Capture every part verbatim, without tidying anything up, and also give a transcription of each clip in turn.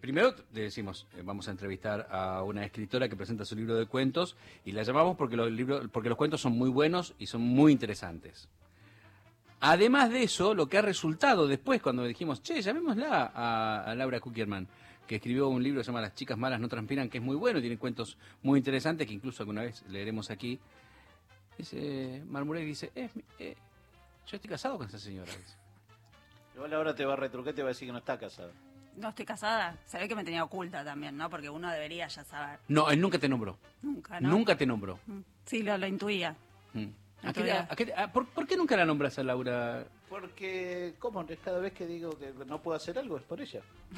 primero decimos, eh, vamos a entrevistar a una escritora que presenta su libro de cuentos y la llamamos porque los libros, porque los cuentos son muy buenos y son muy interesantes. Además de eso, lo que ha resultado después cuando dijimos, che, llamémosla a, a Laura Kuckerman, que escribió un libro que se llama Las chicas malas no transpiran, que es muy bueno, tiene cuentos muy interesantes que incluso alguna vez leeremos aquí. Dice, Marmurek dice, eh, eh, yo estoy casado con esa señora. Dice. Igual ahora te va a retrucar, te va a decir que no está casada. No estoy casada. Se ve que me tenía oculta también, ¿no? Porque uno debería ya saber. No, él nunca te nombró. Nunca, ¿no? Nunca te nombró. Sí, lo, lo intuía. Mm. ¿A qué, a, a qué, a, ¿por, ¿Por qué nunca la nombras a Laura? Porque, ¿cómo? Cada vez que digo que no puedo hacer algo es por ella.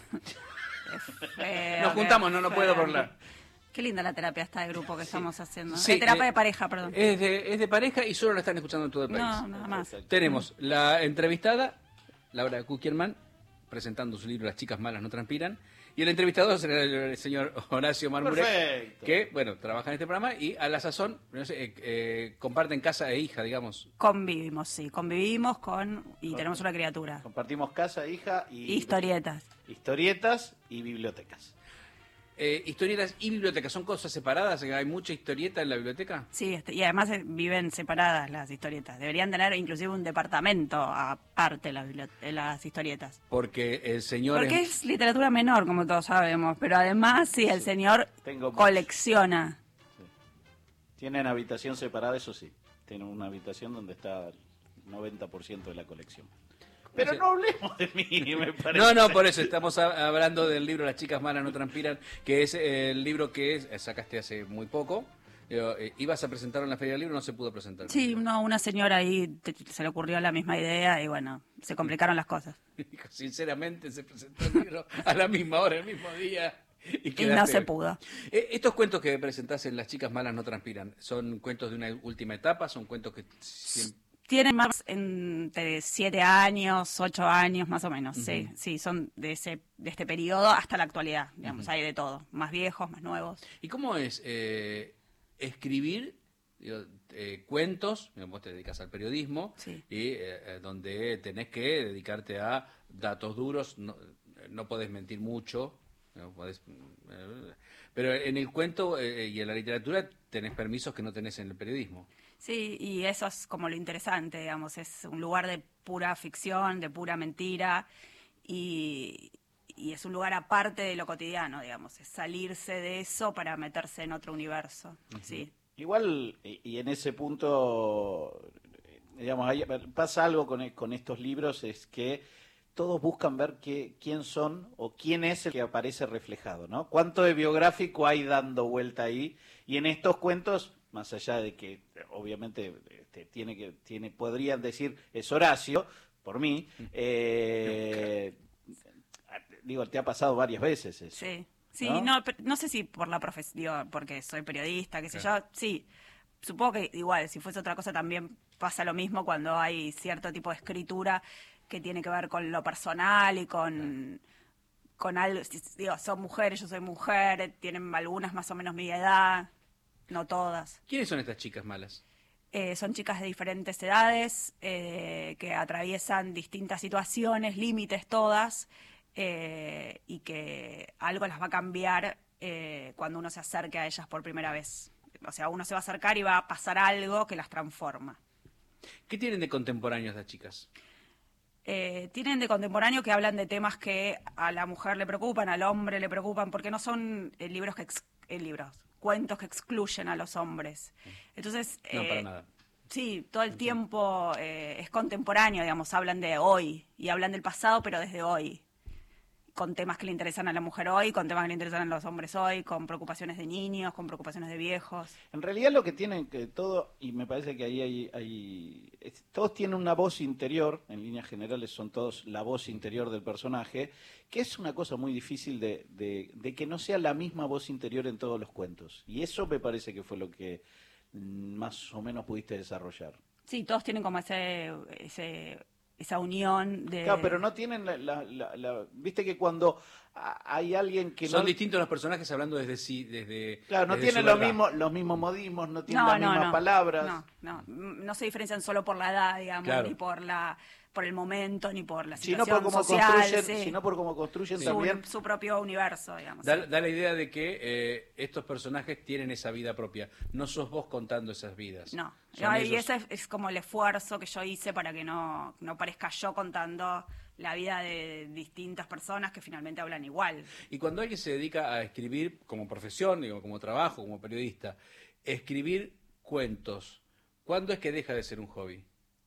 Feo, Nos juntamos, no, no puedo hablar. Qué linda la terapia esta de grupo que sí. estamos haciendo. Sí, de terapia eh, de pareja, perdón. Es de, es de pareja y solo la están escuchando en todo el país. No, nada más. Tenemos la entrevistada, Laura Kuckerman, presentando su libro Las chicas malas no transpiran. Y el entrevistador será el señor Horacio Marmurek, Perfecto. que, bueno, trabaja en este programa y a la sazón, no sé, eh, eh, comparten casa e hija, digamos. Convivimos, sí, convivimos con y con, tenemos una criatura. Compartimos casa, hija y... Historietas. Historietas y bibliotecas. Eh, historietas y bibliotecas, ¿son cosas separadas? ¿Hay mucha historieta en la biblioteca? Sí, este, y además eh, viven separadas las historietas. Deberían tener inclusive un departamento aparte las, las historietas. Porque el señor... Porque es... es literatura menor, como todos sabemos, pero además sí, el señor Tengo colecciona. Sí. Tienen habitación separada, eso sí. Tienen una habitación donde está el noventa por ciento de la colección. Pero no hablemos de mí, me parece. No, no, por eso estamos a, hablando del libro Las chicas malas no transpiran, que es eh, el libro que es, sacaste hace muy poco. Eh, ibas a presentarlo en la Feria del Libro, no se pudo presentar. Sí, no, una señora ahí te, se le ocurrió la misma idea y bueno, se complicaron las cosas. Sinceramente se presentó el libro a la misma hora, el mismo día. Y, y no se pudo. Eh, estos cuentos que presentás en Las chicas malas no transpiran, ¿son cuentos de una última etapa? ¿Son cuentos que siempre... Tienen más entre siete años, ocho años, más o menos, uh-huh. sí, sí, son de ese de este periodo hasta la actualidad, digamos, uh-huh. hay de todo, más viejos, más nuevos. ¿Y cómo es eh, escribir digo, eh, cuentos, vos te dedicas al periodismo, sí. y eh, donde tenés que dedicarte a datos duros, no, no podés mentir mucho, no podés, eh, pero en el cuento eh, y en la literatura tenés permisos que no tenés en el periodismo. Sí, y eso es como lo interesante, digamos, es un lugar de pura ficción, de pura mentira, y, y es un lugar aparte de lo cotidiano, digamos, es salirse de eso para meterse en otro universo, uh-huh. sí. Igual, y en ese punto, digamos, hay, pasa algo con, con estos libros, es que todos buscan ver qué, quién son o quién es el que aparece reflejado, ¿no? ¿Cuánto de biográfico hay dando vuelta ahí? Y en estos cuentos... más allá de que obviamente este, tiene que tiene podrían decir es Horacio por mí eh, digo te ha pasado varias veces eso, sí sí ¿no? no no sé si por la profesión porque soy periodista qué sé claro. yo sí supongo que igual si fuese otra cosa también pasa lo mismo cuando hay cierto tipo de escritura que tiene que ver con lo personal y con con algo digo son mujeres yo soy mujer tienen algunas más o menos mi edad. No todas. ¿Quiénes son estas chicas malas? Eh, son chicas de diferentes edades, eh, que atraviesan distintas situaciones, límites todas, eh, y que algo las va a cambiar eh, cuando uno se acerque a ellas por primera vez. O sea, uno se va a acercar y va a pasar algo que las transforma. ¿Qué tienen de contemporáneos las chicas? Eh, tienen de contemporáneo que hablan de temas que a la mujer le preocupan, al hombre le preocupan, porque no son eh, libros que... Ex eh, libros. cuentos que excluyen a los hombres. Entonces, no, eh, para nada. Sí, todo el tiempo eh, es contemporáneo, digamos, hablan de hoy y hablan del pasado, pero desde hoy, con temas que le interesan a la mujer hoy, con temas que le interesan a los hombres hoy, con preocupaciones de niños, con preocupaciones de viejos. En realidad lo que tienen que todo, y me parece que ahí hay, hay es, todos tienen una voz interior, en líneas generales son todos la voz interior del personaje, que es una cosa muy difícil de, de, de que no sea la misma voz interior en todos los cuentos. Y eso me parece que fue lo que más o menos pudiste desarrollar. Sí, todos tienen como ese... ese esa unión de... Claro, pero no tienen la... la, la, la viste que cuando hay alguien que Son no... distintos los personajes hablando desde sí, desde... Claro, no desde tienen los mismos, los mismos modismos, no tienen no, las no, mismas no, palabras. No, no, no se diferencian solo por la edad, digamos, claro. ni por la por el momento ni por la Sino situación por cómo social, construyen, sí. sino por cómo construyen su, también. su propio universo, digamos. Da, sí. da la idea de que eh, estos personajes tienen esa vida propia. No sos vos contando esas vidas. No, Son no, y ellos. ese es, es como el esfuerzo que yo hice para que no, no parezca yo contando la vida de distintas personas que finalmente hablan igual. Y cuando alguien se dedica a escribir como profesión, digo, como trabajo, como periodista, escribir cuentos, ¿cuándo es que deja de ser un hobby?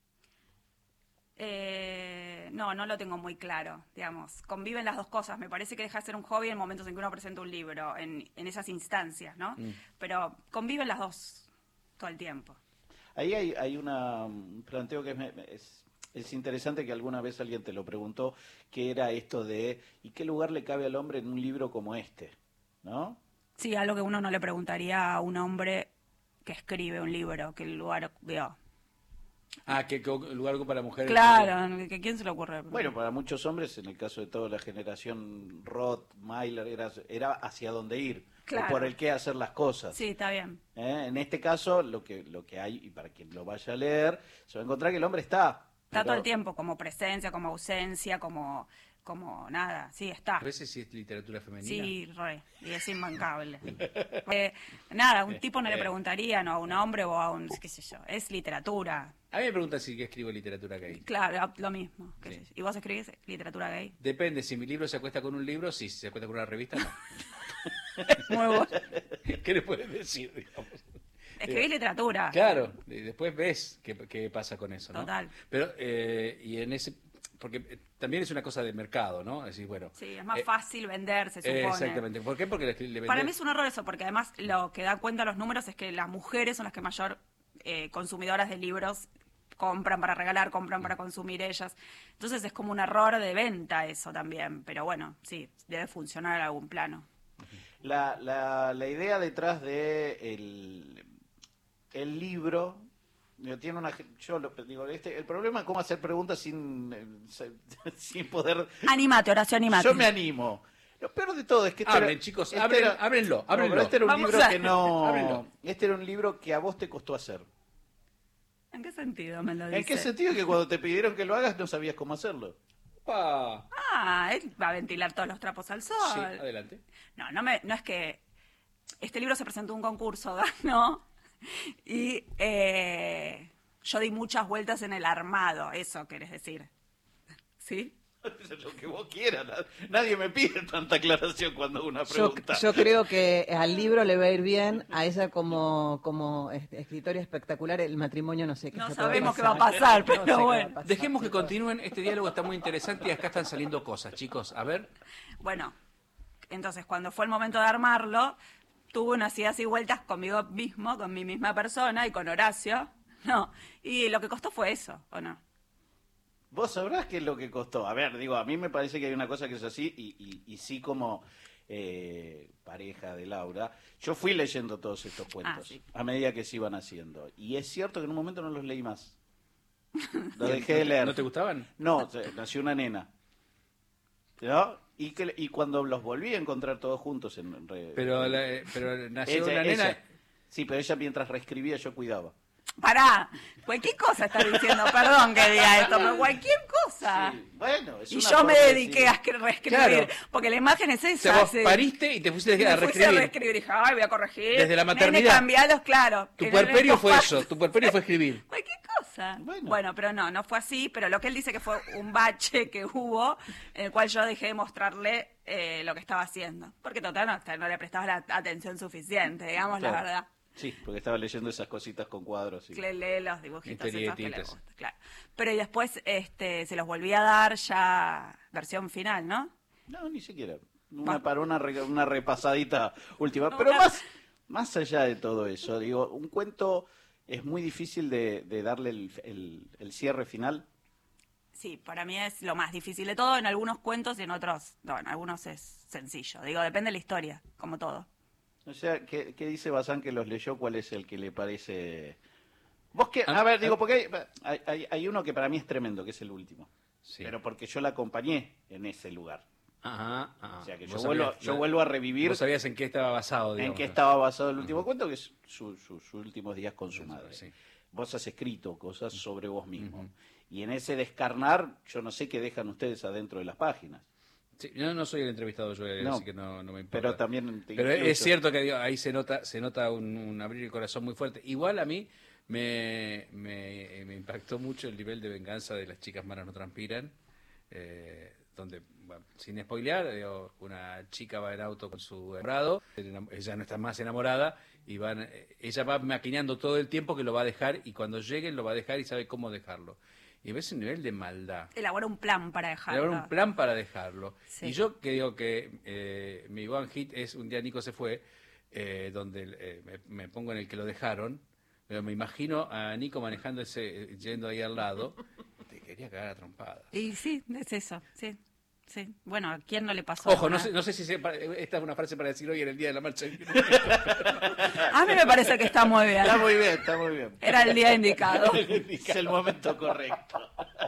Eh, no, no lo tengo muy claro, digamos. Conviven las dos cosas. Me parece que deja de ser un hobby en momentos en que uno presenta un libro, en, en esas instancias, ¿no? Mm. Pero conviven las dos todo el tiempo. Ahí hay, hay una, un planteo que es, es, es interesante, que alguna vez alguien te lo preguntó, que era esto de ¿y qué lugar le cabe al hombre en un libro como este? ¿No? Sí, algo que uno no le preguntaría a un hombre que escribe un libro, que el lugar veo. Ah, que, que lugar para mujeres. Claro, ¿que ¿quién se le ocurre? Bueno, para muchos hombres, en el caso de toda la generación Roth, Myler, era, era hacia dónde ir, Claro. o por el qué hacer las cosas. Sí, está bien. ¿Eh? En este caso, lo que, lo que hay, y para quien lo vaya a leer, se va a encontrar que el hombre está. Está pero- todo el tiempo, como presencia, como ausencia, como, como nada. Sí, está. A veces sí es literatura femenina. Sí, re, y es imbancable. Eh, nada, a un tipo no le preguntaría, no a un hombre o a un, qué sé yo, es literatura. A mí me preguntan si escribo literatura gay. Claro, lo mismo. qué Sí. sé yo. ¿Y vos escribís literatura gay? Depende, si mi libro se acuesta con un libro, sí, si se acuesta con una revista, no. Muy bueno. ¿Qué le puedes decir, digamos? Escribís literatura. Claro, y después ves qué, qué pasa con eso, ¿no? Total. Pero, eh, y en ese, porque eh, también es una cosa de mercado, ¿no? Es decir, bueno. Sí, es más eh, fácil vender, se eh, supone. exactamente. ¿Por qué? Porque le, le Para vendés- mí es un error eso, porque además lo que da cuenta los números es que las mujeres son las que mayor eh, consumidoras de libros compran para regalar, compran para consumir ellas. Entonces es como un error de venta eso también, pero bueno, sí, debe funcionar en algún plano. La, la, la idea detrás de el, el libro yo, tiene una yo lo, digo este el problema es cómo hacer preguntas sin eh, sin poder. Animate, Horacio, animate. Yo me animo. Lo peor de todo es que este Hablen, era- chicos, este abren- era- ábrenlo, no, ábrenlo. pero este era un Vamos libro a- que no Ábrenlo. este era un libro que a vos te costó hacer. ¿En qué sentido me lo dice? ¿En qué sentido? Que cuando te pidieron que lo hagas no sabías cómo hacerlo. ¡Pa! Ah, él va a ventilar todos los trapos al sol. Sí, adelante. No, no, me, no es que... Este libro se presentó en un concurso, ¿no? Y eh, yo di muchas vueltas en el armado, eso querés decir. ¿Sí? Lo que vos quieras. Nadie me pide tanta aclaración cuando una Yo, pregunta. yo creo que al libro le va a ir bien, a ella como, como es- escritora espectacular, el matrimonio no sé qué. No se puede sabemos qué va a pasar. pasar, No pero sé qué va a bueno. pasar. Dejemos que continúen. Este diálogo está muy interesante y acá están saliendo cosas, chicos. A ver. Bueno, entonces cuando fue el momento de armarlo, tuve unas idas y vueltas conmigo mismo, con mi misma persona y con Horacio. No, y lo que costó fue eso, ¿o no? Vos sabrás qué es lo que costó. A ver, digo, a mí me parece que hay una cosa que es así, y, y, y sí como eh, pareja de Laura, yo fui leyendo todos estos cuentos Ah, sí. a medida que se iban haciendo. Y es cierto que en un momento no los leí más. Los dejé de leer. ¿No te gustaban? No, se- nació una nena. ¿No? Y, que, y cuando los volví a encontrar todos juntos en... re- Pero, la- eh, pero nació Ella- una nena. ella. Sí, pero ella mientras reescribía yo cuidaba. Pará, cualquier cosa está diciendo, perdón que diga esto, pero cualquier cosa. Sí, bueno, es Y una yo me forma de dediqué decir- a escri- reescribir, Claro. porque la imagen es O esa. sea, vos sí. pariste y te fuiste Me a puse reescribir. a reescribir y dije, ay, voy a corregir. Desde la Nene, maternidad. cambialos, claro. Tu En puerperio el fue posparto. eso, tu puerperio fue escribir. Cualquier cosa. Bueno. Bueno. pero no, no fue así, pero lo que él dice que fue un bache que hubo, en el cual yo dejé de mostrarle eh, lo que estaba haciendo. Porque total, no, no le prestaba la atención suficiente, digamos la Claro. verdad. Sí, porque estaba leyendo esas cositas con cuadros. Y... Le lee los dibujitos esos que le Historietitas. gustan, claro. Pero y después este, se los volví a dar ya versión final, ¿no? No, ni siquiera. Una, Va. para una, re- una repasadita última. No, Pero una- más, más allá de todo eso, digo, un cuento es muy difícil de, de darle el, el- el cierre final. Sí, para mí es lo más difícil de todo. En algunos cuentos y en otros, no, en algunos es sencillo. Digo, depende de la historia, como todo. O sea, ¿qué, qué dice Bazán que los leyó? ¿Cuál es el que le parece...? Vos que, Ah, a ver, ah. digo, porque hay, hay- hay, hay uno que para mí es tremendo, que es el último. Sí. Pero porque yo la acompañé en ese lugar. Ajá, ajá. O sea, que yo Vos vuelvo, sabías- yo vuelvo a revivir Vos sabías en qué estaba basado, en digamos. qué estaba basado el último cuento, que es su- su- sus últimos días con su madre. Sí. Vos has escrito cosas sobre vos mismo. Ujú. Y en ese descarnar, yo no sé qué dejan ustedes adentro de las páginas. Sí, yo no soy el entrevistado, yo, No, así que no, no me importa. Pero también te Pero es incluyo. cierto que digo, ahí se nota se nota un, un abrir el corazón muy fuerte. Igual a mí me, me, me impactó mucho el nivel de venganza de Las chicas malas no transpiran, eh, donde, bueno, sin spoilear, digo, una chica va en auto con su enamorado, ella no está más enamorada, y van, ella va maquinando todo el tiempo que lo va a dejar, y cuando lleguen lo va a dejar y sabe cómo dejarlo. Y ves un nivel de maldad. Elabora un plan para dejarlo. Elabora un plan para dejarlo. Sí. Y yo que digo que eh, mi one hit es Un día Nico se fue, eh, donde eh, me, me pongo en el que lo dejaron, pero me imagino a Nico manejando ese, yendo ahí al lado, te quería cagar a trompadas. Y sí, es eso, sí. Sí, bueno, ¿a quién no le pasó? Ojo, no alguna- sé, no sé si se, esta es una frase para decir hoy en el día de la marcha. A mí me parece que está muy bien. Está muy bien, está muy bien. Era el día indicado. Es el momento correcto.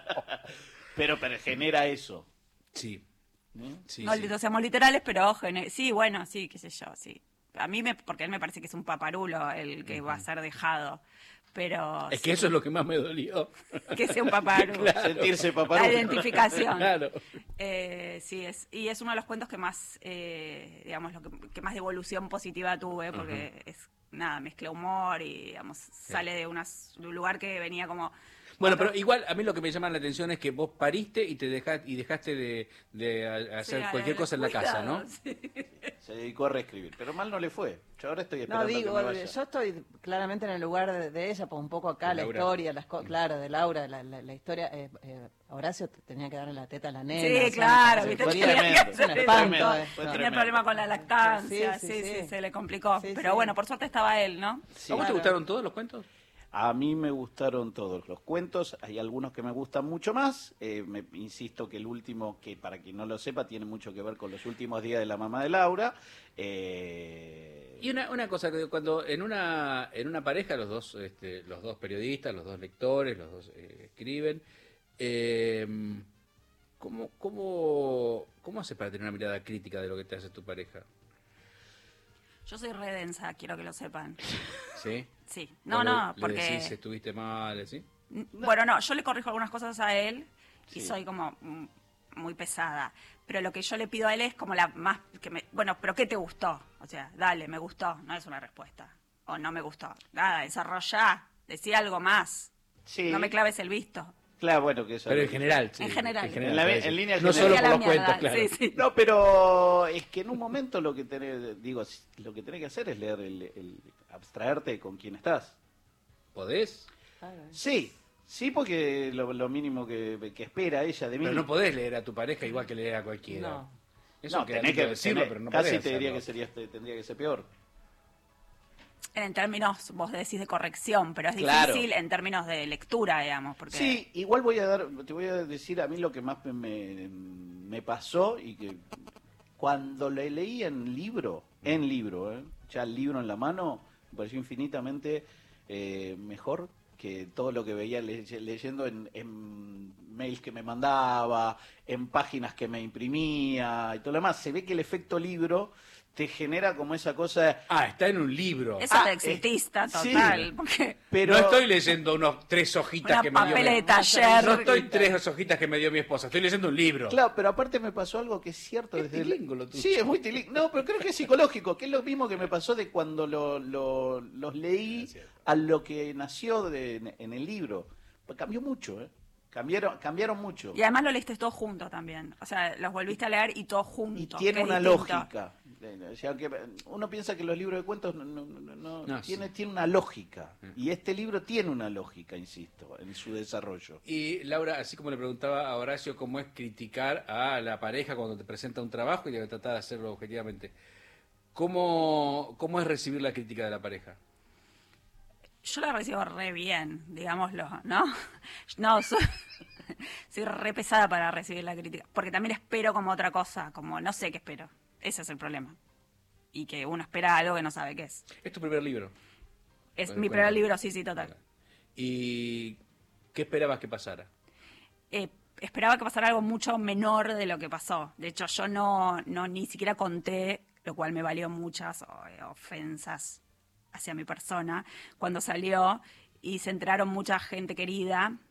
Pero, pero genera eso. Sí, ¿no? sí, No, sí. no seamos literales, pero ojo, en el- sí, bueno, sí, qué sé yo, sí. A mí me, porque él me parece que es un paparulo el que va a ser dejado, pero Es sí, que eso es lo que más me dolió. que sea un paparulo. Sentirse La paparulo. identificación. Claro. Eh, sí, es, y es uno de los cuentos que más, eh, digamos, lo que, que más devolución positiva tuve, porque es, nada, mezcla humor y, digamos, sale de, unas, de un lugar que venía como... Bueno, otro- pero igual a mí lo que me llama la atención es que vos pariste y te dejaste, y dejaste de, de a- hacer Sí, a- cualquier a- cosa en la casa, ¿no? cuidado, sí. Se dedicó a reescribir. Pero mal no le fue. Yo ahora estoy No, esperando digo, que me vaya. yo estoy claramente en el lugar de, de ella, pues un poco acá De la Laura. historia, las co- claro, de Laura, la, la, la historia. Eh, eh, Horacio t- tenía que darle la teta a la nena. Sí, o sea, claro, se viste, podía- tenía tremendo, que es un hacer espanto tremendo. esto. Fue Tenía tremendo. problema con la lactancia, Sí, sí, sí, sí, sí. se le complicó. Sí, Pero sí. bueno, por suerte estaba él, ¿no? Sí. ¿A vos te Claro. gustaron todos los cuentos? A mí me gustaron todos los cuentos, hay algunos que me gustan mucho más, eh, me, insisto que el último, que para quien no lo sepa, tiene mucho que ver con los últimos días de la mamá de Laura. eh, Y una, una cosa, que cuando en una en una pareja los dos este, los dos periodistas, los dos lectores, los dos eh, escriben, eh, ¿cómo, cómo, ¿cómo haces para tener una mirada crítica de lo que te hace tu pareja? Yo soy re densa, quiero que lo sepan. ¿Sí? Sí, no, ¿O le- no, le porque... decís, estuviste mal, ¿sí? N- Bueno, no, yo le corrijo algunas cosas a él y Sí. soy como mm, muy pesada. Pero lo que yo le pido a él es como la más... que me, Bueno, ¿pero qué te gustó? O sea, dale, me gustó. No es una respuesta. O no me gustó. Nada, desarrollá. Decí algo más. sí, No me claves el visto. claro, bueno, que eso Pero en general, sí. En general. En la- en línea No general. solo Decí a por la los cuentos, mierda, claro. sí, sí. No, pero es que en un momento lo que tenés, digo, lo que tenés que hacer es leer, el, el- abstraerte con quién estás. ¿Podés? Sí, sí, porque lo, lo mínimo que, que espera ella de mí. Pero no podés leer a tu pareja igual que leer a cualquiera. No. Eso no, queda tenés lindo que decirlo, tenés- pero no casi podés te diría hacerlo. que sería, tendría que ser peor. En términos, vos decís de corrección, pero es Claro. difícil en términos de lectura, digamos. Porque Sí, igual voy a dar, te voy a decir a mí lo que más me, me, me pasó y que cuando le leí en libro, en libro, ¿eh? Ya el libro en la mano, me pareció infinitamente eh, mejor que todo lo que veía le- leyendo en, en mails que me mandaba, en páginas que me imprimía y todo lo demás. Se ve que el efecto libro te genera como esa cosa... Ah, está en un libro. eso Ah, te exitista eh, sí. total. Porque Pero No estoy leyendo unos tres hojitas una que me dio papeles mi... de taller. No estoy tres hojitas que me dio mi esposa, estoy leyendo un libro. Claro, pero aparte me pasó algo que es cierto Es desde el- tilingo lo tuyo. Sí, es muy tilingo. No, pero creo que es psicológico, que es lo mismo que me pasó de cuando lo, lo- los leí a lo que nació de- en el libro. Pues cambió mucho, ¿eh? Cambiaron, cambiaron mucho. Y además lo leíste todo junto también. O sea, los volviste a leer y todo Y junto. tiene que es una distinto. lógica. O sea, que uno piensa que los libros de cuentos no, no- no- no- No, tiene, sí. tiene una lógica. Y este libro tiene una lógica, insisto, en su desarrollo. Y Laura, así como le preguntaba a Horacio cómo es criticar a la pareja cuando te presenta un trabajo y debe tratar de hacerlo objetivamente, ¿cómo, cómo es recibir la crítica de la pareja? Yo la recibo re bien, digámoslo, ¿no? No, soy, soy re pesada para recibir la crítica. Porque también espero como otra cosa, como no sé qué espero. Ese es el problema. Y que uno espera algo que no sabe qué es. Es tu primer libro. Es Bueno, mi primer cuéntame. libro, sí, sí, total. ¿Y qué esperabas que pasara? Eh, esperaba que pasara algo mucho menor de lo que pasó. De hecho, yo no, no ni siquiera conté, lo cual me valió muchas eh, ofensas hacia mi persona, cuando salió y se enteraron mucha gente querida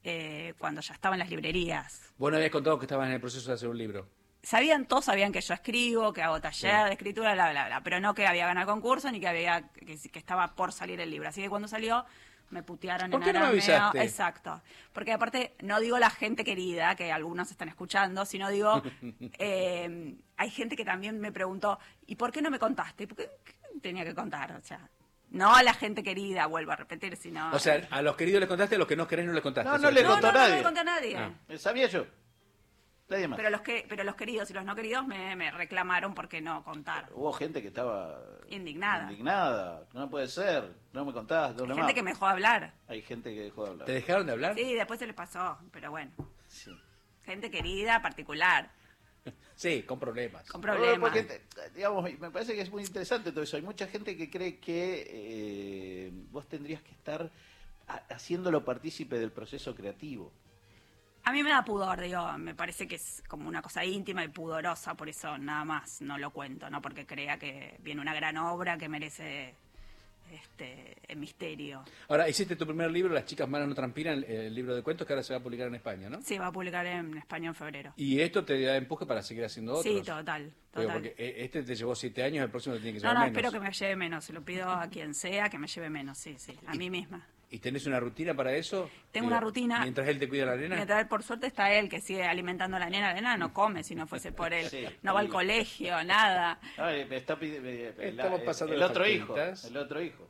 eh, cuando ya estaba en las librerías. Vos no habías contado que estabas en el proceso de hacer un libro. Sabían, todos sabían que yo escribo, que hago taller Sí. de escritura, bla, bla, bla, pero no que había ganado concurso ni que había que, que estaba por salir el libro. Así que cuando salió me putearon ¿Por en qué no me arameo. avisaste? Exacto. Porque aparte no digo la gente querida, que algunos están escuchando, sino digo, eh, hay gente que también me preguntó, ¿y por qué no me contaste? ¿Por qué, qué tenía que contar? O sea, no a la gente querida, vuelvo a repetir, sino... O sea, a los queridos les contaste, a los que no querés no les contaste. No, no Eso le es. no, contó no, a no, nadie. no le conté a nadie. Ah. Eh, Sabía yo. Nadie más. Pero los que pero los queridos y los no queridos me, me reclamaron porque no contar. Hubo gente que estaba Indignada. indignada. No puede ser. No me contás. ¿Dónde Gente más? que me dejó de hablar. Hay gente que dejó de hablar. ¿Te dejaron de hablar? Sí, después se les pasó, pero bueno. Sí. Gente querida, particular, Sí, con problemas. con Bueno, problemas. porque, te- digamos, me parece que es muy interesante todo eso. Hay mucha gente que cree que eh, vos tendrías que estar ha- haciéndolo partícipe del proceso creativo. A mí me da pudor, digo, me parece que es como una cosa íntima y pudorosa, por eso nada más no lo cuento, no porque crea que viene una gran obra que merece este el misterio. Ahora, hiciste tu primer libro, Las chicas malas no transpiran, el libro de cuentos que ahora se va a publicar en España, ¿no? Sí, va a publicar en España en febrero. Y esto te da empuje para seguir haciendo otros. Sí, total, Digo, total. porque eh, este te llevó siete años, el próximo te tiene que No, llevar no, menos. espero que me lleve menos, se lo pido a quien sea que me lleve menos, sí, sí, a mí misma. ¿Y tenés una rutina para eso? Tengo una rutina. Mientras él te cuida a la nena. Mientras, por suerte está él que sigue alimentando a la nena, la nena no come si no fuese por él, Sí. no va al colegio, nada. Ay, me está pidi- me- me- Estamos la- pasando el las otro hijo. facturitas. El otro hijo.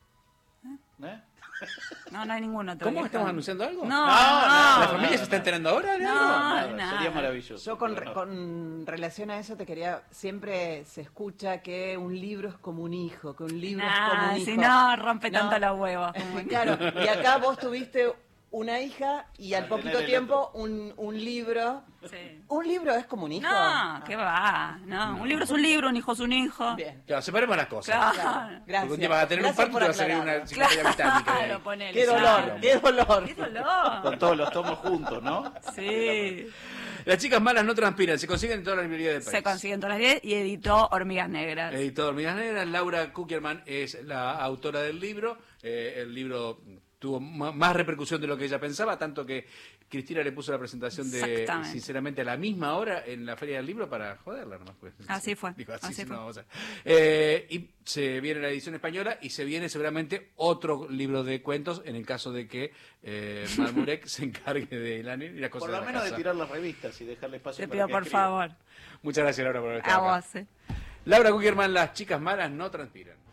¿Eh? No, no hay ningún otro. ¿Cómo? hijo. ¿Estamos anunciando algo? No, No, no. ¿La familia se está enterando ahora de No. algo? Nada, nada. Sería maravilloso. Yo con, pero no. con relación a eso te quería, siempre se escucha que un libro es como un hijo, que un libro es como Nah, un hijo. si no, rompe No. tanto los huevos. Claro, y acá vos tuviste una hija y al Al poquito tener el tiempo un, un libro. Sí. ¿Un libro es como un hijo? No, ¿qué va? No, un libro es un libro, un hijo es un hijo. Bien. Claro, separemos las cosas. Claro. Claro, gracias. Porque un día vas a tener Gracias un por parto y te va a salir aclararlo. una enciclopedia británica. Claro, ahí. ponele. Qué dolor, claro. qué dolor. Qué dolor. Con todos los tomos juntos, ¿no? Sí. Las chicas malas no transpiran, se consiguen en toda la librería del país. Se consiguen todas las diez y editó Hormigas Negras. Editor Hormigas Negras, Laura Kuckerman es la autora del libro. Eh, el libro tuvo ma- más repercusión de lo que ella pensaba, tanto que Cristina le puso la presentación de, Exactamente. sinceramente, a la misma hora en la Feria del Libro para joderla nomás. Pues. Así fue, Digo, así, así sí, fue. no, vamos a- Eh, y se viene la edición española y se viene seguramente otro libro de cuentos en el caso de que eh, Malmurek se encargue de la nena y las cosas Por lo de la menos de casa. tirar las revistas y dejarle espacio Te para pido que por escriba. favor. Muchas gracias, Laura, por haber A estado acá. vos. eh. Laura Kuckerman, Las chicas malas no transpiran.